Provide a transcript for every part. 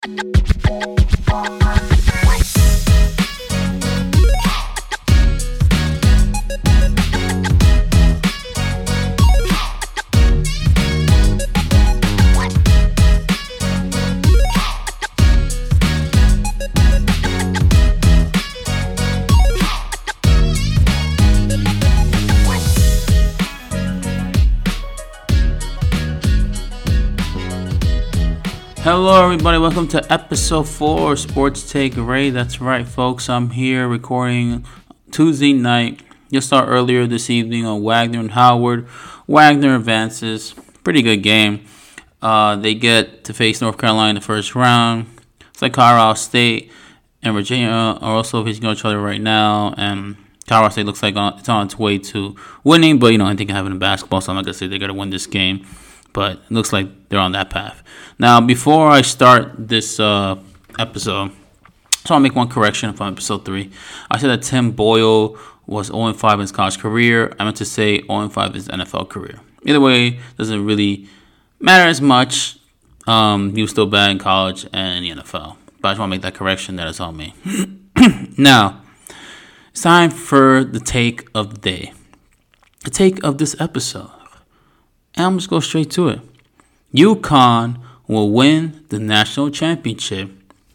Hello everybody, welcome to episode 4 Sports Take Ray. That's right folks, I'm here recording Tuesday night. Just start earlier this evening on Wagner and Howard. Wagner advances, pretty good game. They get to face North Carolina in the first round. It's like Colorado State and Virginia are also facing each other right now, and Colorado State looks like it's on its way to winning, but I think having a basketball, so I'm not going to say they're going to win this game. But it looks like they're on that path. Now, before I start this episode, so I'll make one correction from episode 3. I said that Tim Boyle was 0-5 in his college career. I meant to say 0-5 in his NFL career. Either way, doesn't really matter as much. He was still bad in college and in the NFL. But I just want to make that correction. That is on me. Now, it's time for the take of the day. The take of this episode. And I'm just go straight to it. UConn will win the national championship. ...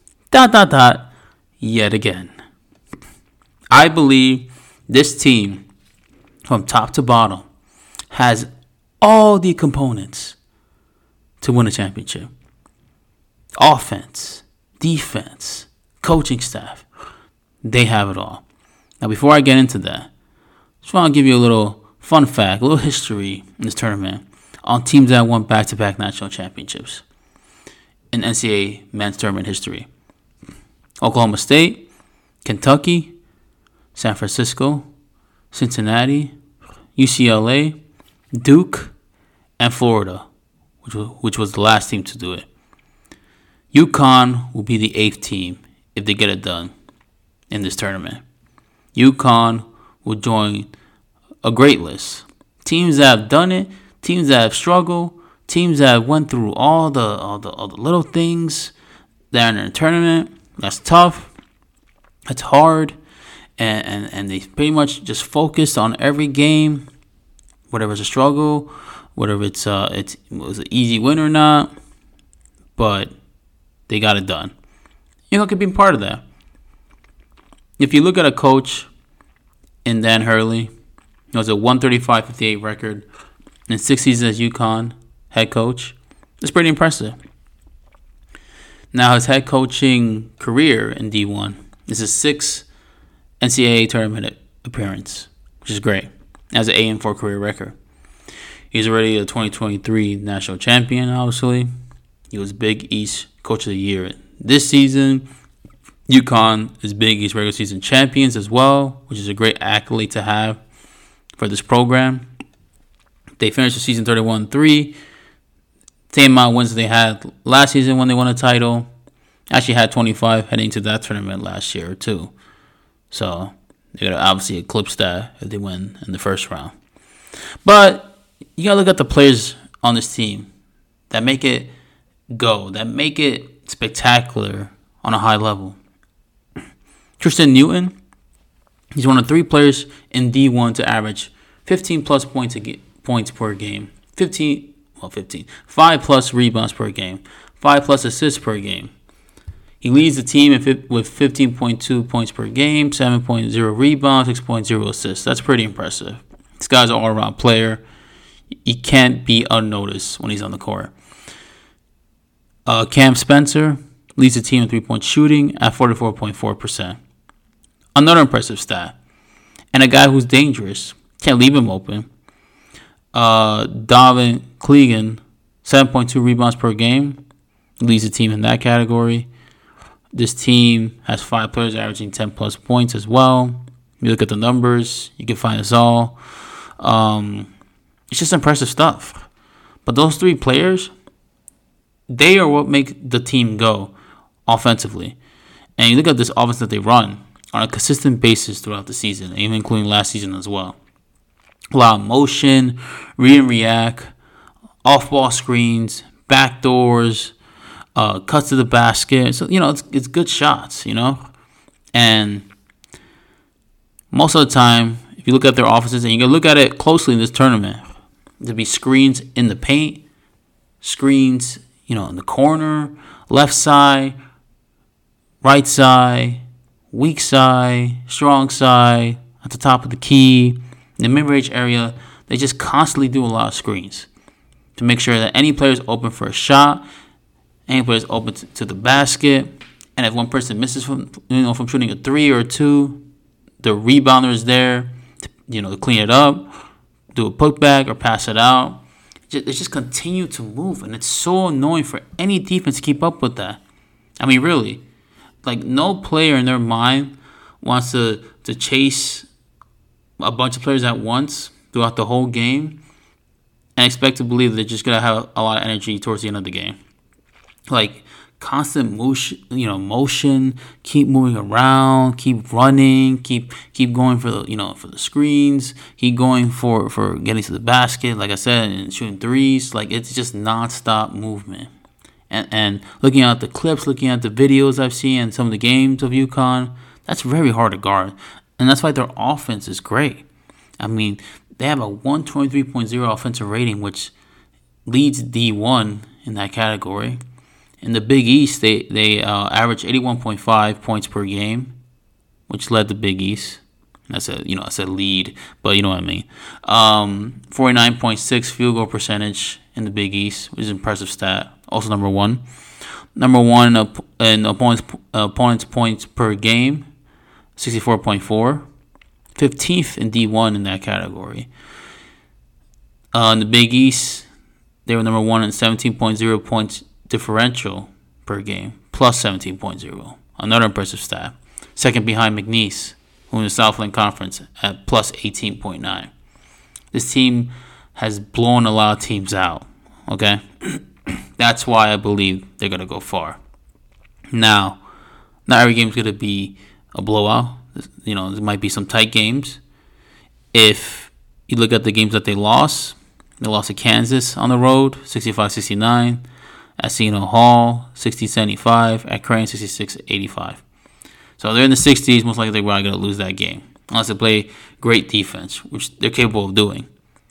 Yet again. I believe this team, from top to bottom, has all the components to win a championship. Offense, defense, coaching staff. They have it all. Now, before I get into that, I just want to give you a little fun fact, a little history in this tournament on teams that won back-to-back national championships in NCAA men's tournament history. Oklahoma State, Kentucky, San Francisco, Cincinnati, UCLA, Duke, and Florida, which was the last team to do it. UConn will be the 8th team if they get it done in this tournament. UConn will join a great list. Teams that have done it, teams that have struggled, teams that have went through all the little things that are in a tournament. That's tough. That's hard. And they pretty much just focused on every game, whatever it's a struggle, whatever it was an easy win or not, but they got it done. It could be part of that. If you look at a coach in Dan Hurley, it was a 135-58 record in 6 seasons as UConn head coach. It's pretty impressive. Now, his head coaching career in D1 is his 6th NCAA tournament appearance, which is great. Has an 8-4 career record. He's already a 2023 national champion, obviously. He was Big East Coach of the Year this season. UConn is Big East regular season champions as well, which is a great accolade to have for this program. They finished the season 31-3. Same amount of wins they had last season when they won a title. Actually had 25 heading to that tournament last year too. So they're going to obviously eclipse that if they win in the first round. But you got to look at the players on this team that make it go, that make it spectacular on a high level. Tristan Newton, he's one of 3 players in D1 to average 15-plus points per game. 5-plus rebounds per game. 5-plus assists per game. He leads the team with 15.2 points per game, 7.0 rebounds, 6.0 assists. That's pretty impressive. This guy's an all-around player. He can't be unnoticed when he's on the court. Cam Spencer leads the team in three-point shooting at 44.4%. Another impressive stat. And a guy who's dangerous. Can't leave him open. Davin Clegan, 7.2 rebounds per game. Leads the team in that category. This team has 5 players averaging 10-plus points as well. You look at the numbers, you can find us all. It's just impressive stuff. But those 3 players, they are what make the team go offensively. And you look at this offense that they run on a consistent basis throughout the season, even including last season as well. A lot of motion, read and react, off-ball screens, backdoors, cuts to the basket. So, it's good shots, And most of the time, if you look at their offenses, and you can look at it closely in this tournament, there'll be screens in the paint, screens, in the corner, left side, right side, weak side, strong side, at the top of the key, in the mid-range area. They just constantly do a lot of screens to make sure that any player is open for a shot, any player is open to the basket, and if one person misses from shooting a 3 or a 2, the rebounder is there, to clean it up, do a putback or pass it out. They just continue to move, and it's so annoying for any defense to keep up with that. I mean, really, no player in their mind wants to chase a bunch of players at once throughout the whole game and expect to believe they're just gonna have a lot of energy towards the end of the game. Constant motion, keep moving around, keep running, keep going for the screens, keep going for getting to the basket, like I said, and shooting threes. It's just nonstop movement. And looking at the clips, looking at the videos I've seen and some of the games of UConn, that's very hard to guard. And that's why their offense is great. I mean, they have a 123.0 offensive rating, which leads D1 in that category. In the Big East, they average 81.5 points per game, which led the Big East. I said lead, but you know what I mean. 49.6 field goal percentage in the Big East, which is an impressive stat. Also number one. Number one in opponents points per game, 64.4. 15th in D1 in that category. In the Big East, they were number one in 17.0 points differential per game, plus 17.0. Another impressive stat. Second behind McNeese, who in the Southland Conference at plus 18.9. This team has blown a lot of teams out, okay? That's why I believe they're going to go far. Now, not every game's going to be a blowout. There might be some tight games. If you look at the games that they lost to Kansas on the road, 65-69. At Seton Hall, 60-75. At Creighton, 66-85. So they're in the 60s. Most likely they're probably going to lose that game. Unless they play great defense, which they're capable of doing.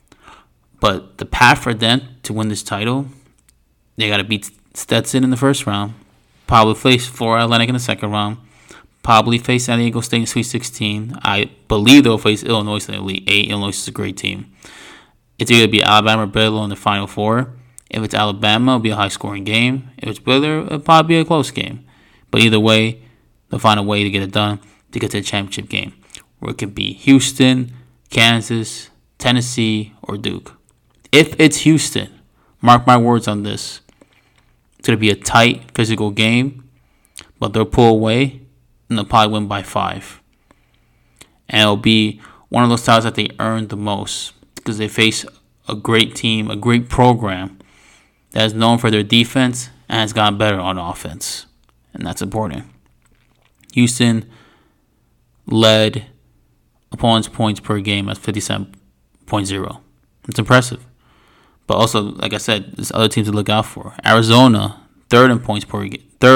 But the path for them to win this title, they got to beat Stetson in the first round. Probably face Florida Atlantic in the second round. Probably face San Diego State in Sweet 16. I believe they'll face Illinois in the Elite 8. Illinois is a great team. It's either be Alabama or Baylor in the Final Four. If it's Alabama, it'll be a high-scoring game. If it's Baylor, it'll probably be a close game. But either way, they'll find a way to get it done to get to the championship game, where it could be Houston, Kansas, Tennessee, or Duke. If it's Houston, mark my words on this, it's going to be a tight, physical game, but they'll pull away, and they'll probably win by 5. And it'll be one of those titles that they earned the most because they face a great team, a great program that is known for their defense and has gotten better on offense. And that's important. Houston led opponents' points per game at 57.0. It's impressive. But also, like I said, there's other teams to look out for. Arizona, third in points per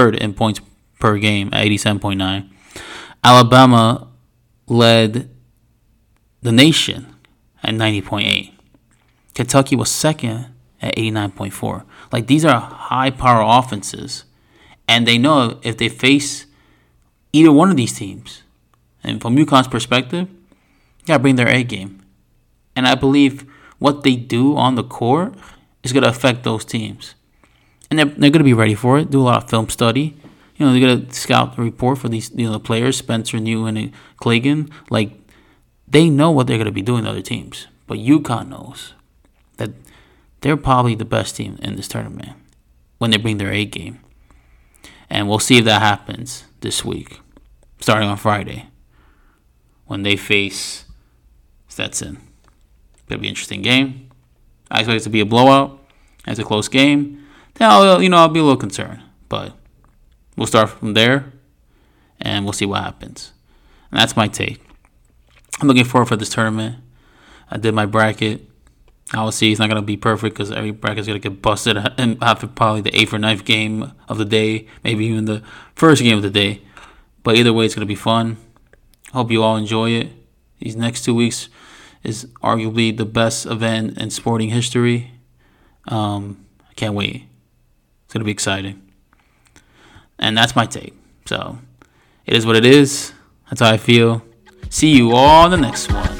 game at 87.9. Alabama led the nation at 90.8. Kentucky was second at 89.4. These are high-power offenses. And they know if they face either one of these teams, and from UConn's perspective, you got to bring their A game. And I believe what they do on the court is going to affect those teams. And they're going to be ready for it, do a lot of film study. They're going to scout the report for these the players, Spencer, New, and Clegane. They know what they're going to be doing to other teams. But UConn knows that they're probably the best team in this tournament when they bring their A game. And we'll see if that happens this week, starting on Friday, when they face Stetson. It'll be an interesting game. I expect it to be a blowout. It's a close game. Then I'll be a little concerned. But we'll start from there, and we'll see what happens. And that's my take. I'm looking forward for this tournament. I did my bracket. Obviously, it's not going to be perfect because every bracket's going to get busted after probably the 8th or ninth game of the day, maybe even the first game of the day. But either way, it's going to be fun. Hope you all enjoy it. These next 2 weeks is arguably the best event in sporting history. I can't wait. It's going to be exciting. And that's my take. So, it is what it is. That's how I feel. See you all in the next one.